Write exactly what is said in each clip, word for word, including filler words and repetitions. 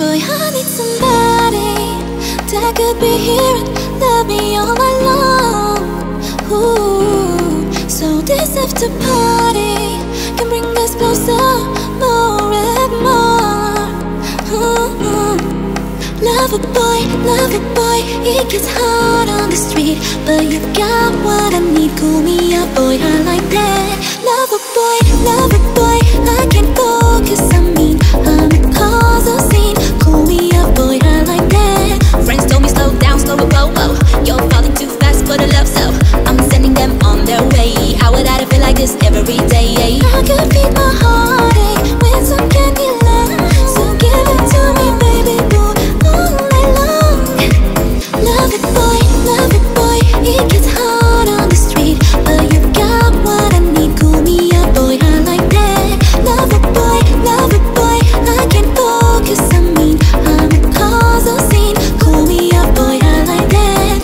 Boy, I need somebody that could be here and love me all my long. Ooh, so this after party can bring us closer, more and more. Ooh, love a boy, love a boy. It gets hard on the street, but you got what I need. Cool me up, boy, I like that. Love a boy, love a boy. I can't focus, I mean I'm a cause of scene. Cool me up, boy, I like that. Friends told me slow down, slow it, whoa, whoa. You're falling too fast for the love, so I'm sending them on their way. How would I feel like this every day? I could beat my heartache with some candy love, so give it to me, baby boo, all night long. Love it, boy, love it, boy. It gets hard on the street, but you got what I need. Cool me up, boy, I like that. Love it, boy, love it, boy. I can't focus, I mean I'm a cause of scene. Cool me up, boy, I like that.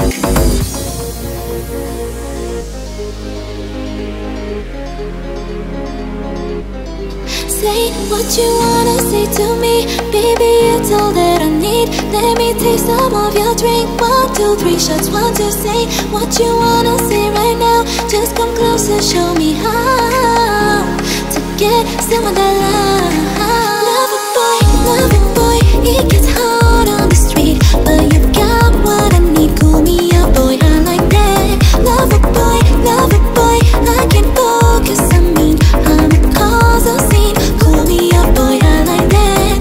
Say what you wanna say to me, baby, it's all that I need. Let me taste some of your drink. One, two, three shots, one, two, say what you wanna say right now. Just come closer, show me how to get some of that love. Love it, boy, love it, boy. It gets hard on the street, but you got what I need. Cool me up, boy, I like that. Love it, boy, love it, boy. I can't focus, I mean I'm a cause of scene. Cool me up, boy, I like that.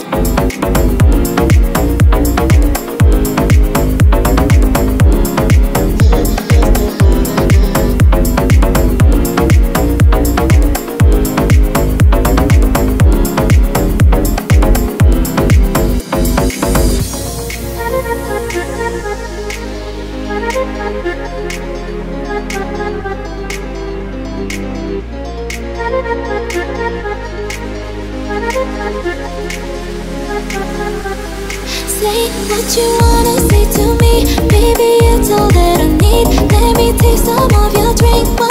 Say what you wanna say to me, baby, it's all that I need. Let me taste some of your drink.